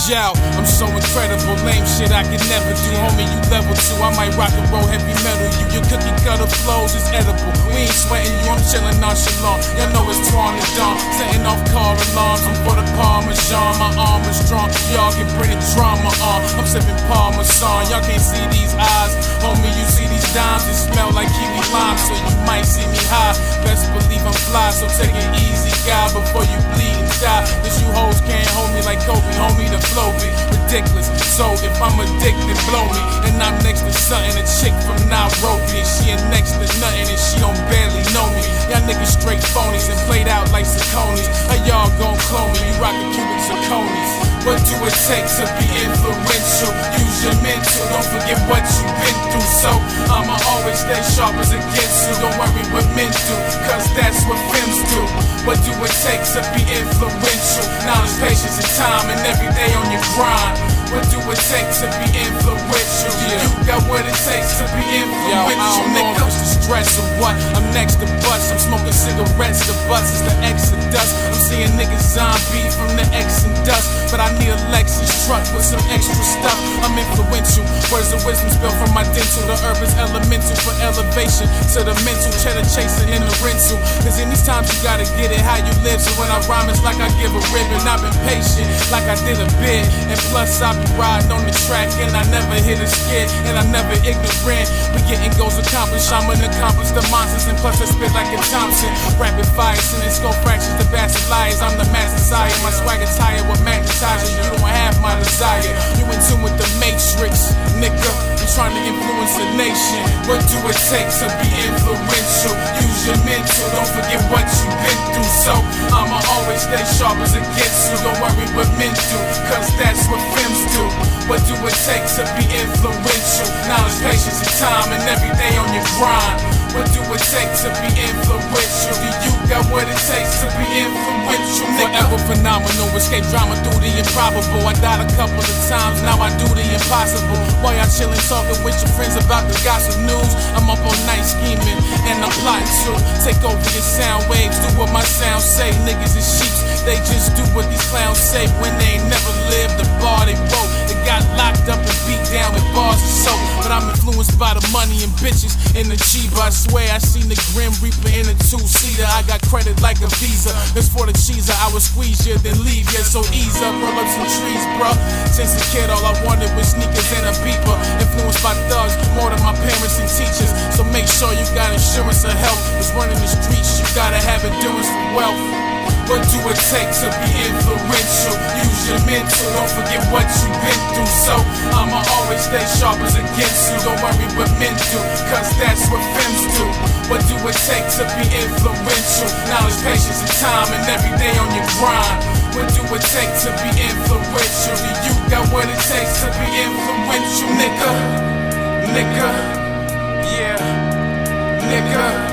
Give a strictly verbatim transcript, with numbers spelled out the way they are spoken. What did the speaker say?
Yo, I'm so incredible, lame shit I can never do. Homie, you level two, I might rock and roll heavy metal. You, your cookie cutter flows is edible. We ain't sweating you, I'm chillin' nonchalant. Y'all know it's Twan and Dawn, setting off car alarms. I'm for the Parmesan, my arm is strong. Y'all can bring the drama on. I'm sipping Parmesan, y'all can't see these eyes. Homie, you see these dimes, it smell like kiwi lime, so you might see me high. Best believe I'm fly, so take it easy, guy, before you bleed and die. Cause you hoes can't hold me like Kobe, homie, the flow be ridiculous. So if I'm addicted, blow me. And I'm next to something, a chick from Nairobi, and she ain't next to nothing, and she don't barely know me. Y'all niggas straight phonies and played out like Sauconys. How y'all gon' clone me? You rockin' cubic zirconies. What do it take to be influential? Use your mental, don't forget what you've been through. So I'ma always stay sharp as against you. Don't worry what men do, cause that's what films do. What do it take to be influential? Knowledge, patience, and time, and every day on your grind. What do it take to be influential? Yeah. You got what it takes to be influential. Yo, I don't know if it's the stress or what. I'm next to bust, I'm smoking cigarettes. The bus is the exodus. I'm seeing niggas zombie from the X and dust. But I need a Lexus truck with some extra stuff. I'm influential. Words of wisdom spill from my dental. The herb is elemental for elevation to the mental. Cheddar chasing in the rental. Cause in these times you gotta get it how you live. So when I rhyme it's like I give a ribbon. I've been patient like I did a bid. And plus I be riding on the track and I never hit a skid. And I'm never ignorant. We getting goals accomplished. I'm an accomplish the monsters. And plus I spit like a Thompson. Rapid fire, sending skull fractions to bastard liars. I'm the master sire. My swagger tired with magnetizing. You don't have my desire. You in tune with the matrix, nigga. I'm trying to influence the nation. What do it take to be influential? Use your mental, don't forget what you've been through. So I'ma always stay sharp as against you. Don't worry what men do, cause that's what films do. What do it take to be influential? Knowledge, patience, and time, and every day on your grind. What do it take to be influential? Do you got what it takes to be influential, nigga? Forever phenomenal, escape drama through the improbable. I died a couple of times, now I do the impossible. While y'all chillin' talking with your friends about the gossip news, I'm up all night scheming, and I'm plotting to take over your sound waves. Do what my sound say, niggas is sheeps. They just do what these clowns say when they ain't never lived the bar they wrote. They got locked up and beat down with bars and soap. But I'm influenced by the money and bitches in the Chiba. I swear I seen the Grim Reaper in a two-seater. I got credit like a visa. That's for the cheeser. I would squeeze you, then leave you. So ease up, roll up some trees, bruh. Since a kid, all I wanted was sneakers and a beeper. Influenced by thugs more than my parents and teachers. So make sure you got insurance or health. Cause running the streets, you gotta have endurance for wealth. What do it take to be influential? Use your mental, don't forget what you've been through. So I'ma always stay sharp as against you. Don't worry what men do, cause that's what films do. What do it take to be influential? Knowledge, patience, and time, and every day on your grind. What do it take to be influential? Do you got what it takes to be influential, nigga? Nigga, yeah, nigga.